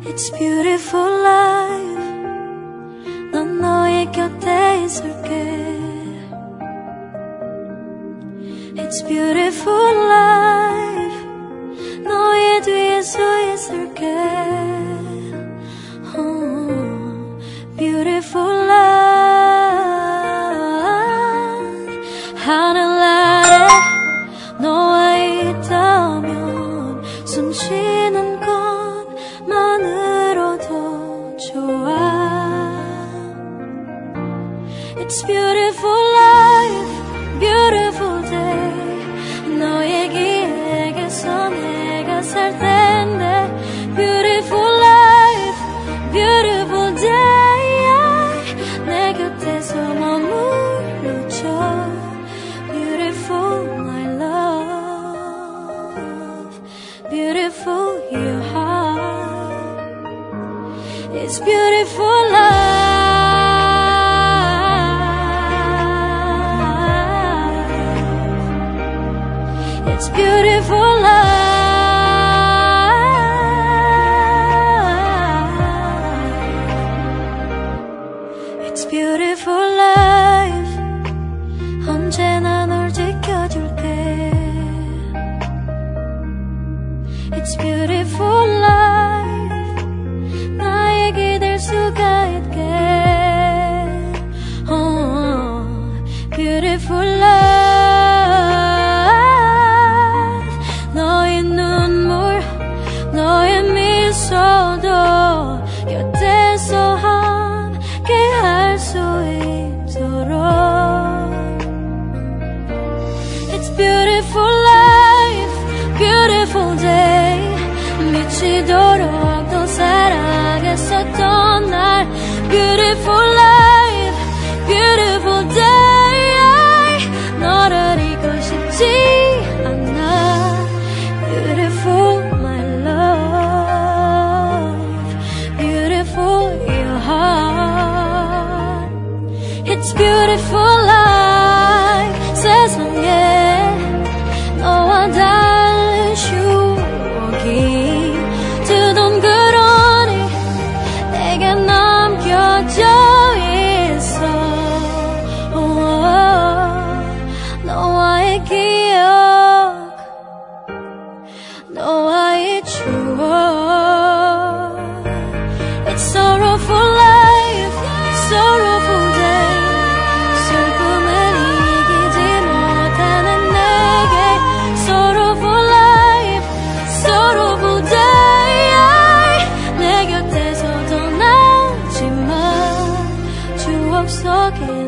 It's beautiful life. 난 너의 곁에 있을게. It's beautiful life. 너의 뒤에 서 있을게. Beautiful life. 하늘 아래 너와 있다면 숨 쉬는 것만으로도 좋아. It's beautiful life, beautiful day. 너의 기에게서 내가 살 텐데. Beautiful life, beautiful day. 내 곁에서 머무르죠. Beautiful my love, beautiful your heart. It's beautiful life. It's beautiful life. It's beautiful life. 언제나 널 지켜줄게. It's beautiful life. 나에게 될 수가 있게. Beautiful life. 너도 곁에서 함께 할 수 있도록. It's beautiful life, beautiful day. 미치도록 또 사랑했었던 날. Beautiful life, beautiful day. 너를 잊고 싶지 않아. Beautiful my love, beautiful your heart. It's beautiful life. 세상에 너와 달린 추억이 두동그러니 내게 남겨져 있어. 너와의 기억, 너와의 추억. It's sorrowful life, sorrowful day. 슬픔을 이기지 못하는 내게. Sorrowful life, sorrowful day. 내 곁에서 떠나지 마. 추억 속에